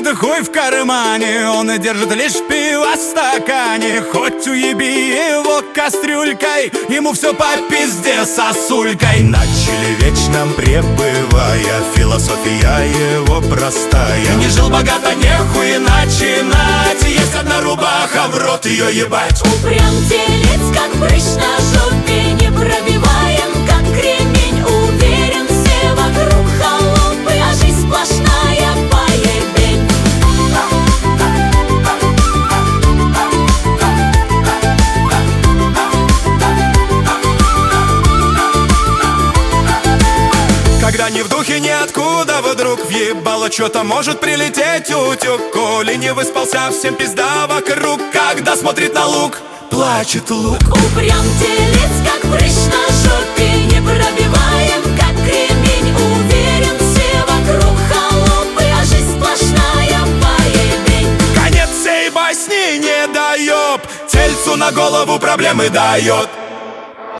Открытый хуй в кармане, он и держит лишь пиво в стакане. Хоть уеби его кастрюлькой, ему все по пизде сосулькой. Начали вечном пребывая, философия его простая. Не жил богато, нехуй начинать. Есть одна рубаха, в рот ее ебать. Упрям телец, как прыщ на жопе, не пробиваем, как кремень. Уверен, все вокруг холопы, а жизнь сплошная поебень. Когда ни в духе, ниоткуда вдруг въебало что-то может прилететь утюг. Коли не выспался, всем пизда вокруг. Когда смотрит на лук, плачет лук. Упрям телец, как прыщ на жопе, не пробиваем, как кремень. Уверен, все вокруг холопы, а жизнь сплошная поебень. Конец всей басни не даёб, тельцу на голову проблемы дает.